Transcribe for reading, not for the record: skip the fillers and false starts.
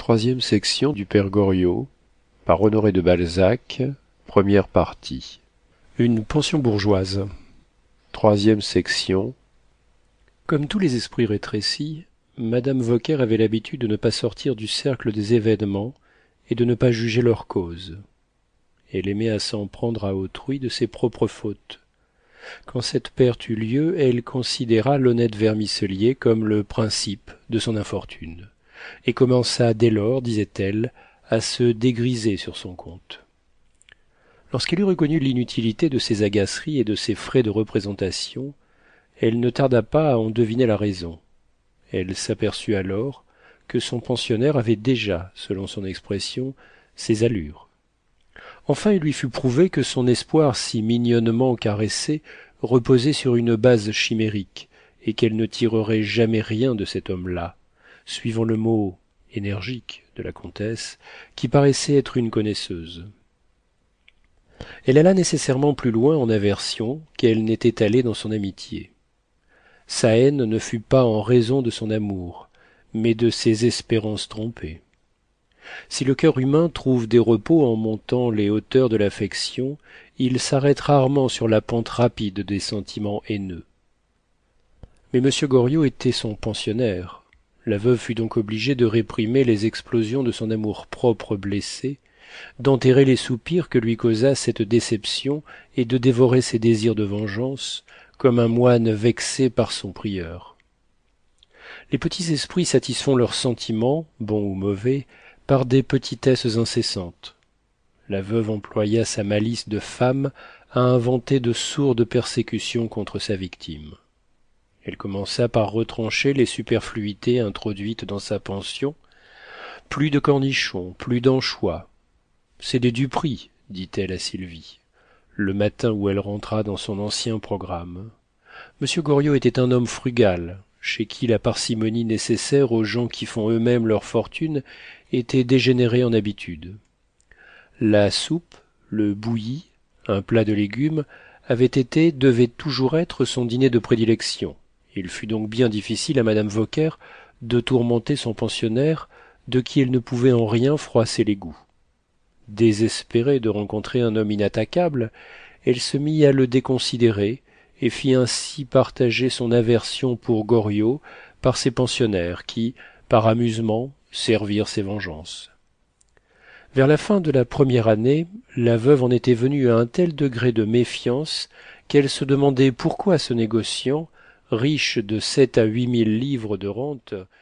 Troisième section du Père Goriot, par Honoré de Balzac, première partie. Une pension bourgeoise. Troisième section. Comme tous les esprits rétrécis, Madame Vauquer avait l'habitude de ne pas sortir du cercle des événements et de ne pas juger leurs causes. Elle aimait à s'en prendre à autrui de ses propres fautes. Quand cette perte eut lieu, elle considéra l'honnête Vermicellier comme le principe de son infortune, et commença dès lors, disait-elle, à se dégriser sur son compte. Lorsqu'elle eut reconnu l'inutilité de ses agaceries et de ses frais de représentation, elle ne tarda pas à en deviner la raison. Elle s'aperçut alors que son pensionnaire avait déjà, selon son expression, ses allures. Enfin, il lui fut prouvé que son espoir si mignonnement caressé reposait sur une base chimérique, et qu'elle ne tirerait jamais rien de cet homme-là, suivant le mot énergique de la comtesse, qui paraissait être une connaisseuse. Elle alla nécessairement plus loin en aversion qu'elle n'était allée dans son amitié. Sa haine ne fut pas en raison de son amour, mais de ses espérances trompées. Si le cœur humain trouve des repos en montant les hauteurs de l'affection, il s'arrête rarement sur la pente rapide des sentiments haineux. Mais monsieur Goriot était son pensionnaire. La veuve fut donc obligée de réprimer les explosions de son amour-propre blessé, d'enterrer les soupirs que lui causa cette déception et de dévorer ses désirs de vengeance, comme un moine vexé par son prieur. Les petits esprits satisfont leurs sentiments, bons ou mauvais, par des petitesses incessantes. La veuve employa sa malice de femme à inventer de sourdes persécutions contre sa victime. Elle commença par retrancher les superfluités introduites dans sa pension. Plus de cornichons, plus d'anchois. C'est des Dupris, dit-elle à Sylvie, le matin où elle rentra dans son ancien programme. Monsieur Goriot était un homme frugal, chez qui la parcimonie nécessaire aux gens qui font eux-mêmes leur fortune était dégénérée en habitude. La soupe, le bouilli, un plat de légumes devaient toujours être son dîner de prédilection. Il fut donc bien difficile à madame Vauquer de tourmenter son pensionnaire, de qui elle ne pouvait en rien froisser les goûts. Désespérée de rencontrer un homme inattaquable, elle se mit à le déconsidérer et fit ainsi partager son aversion pour Goriot par ses pensionnaires qui, par amusement, servirent ses vengeances. Vers la fin de la première année, la veuve en était venue à un tel degré de méfiance qu'elle se demandait pourquoi ce négociant, riche de 7 à 8 000 livres de rente,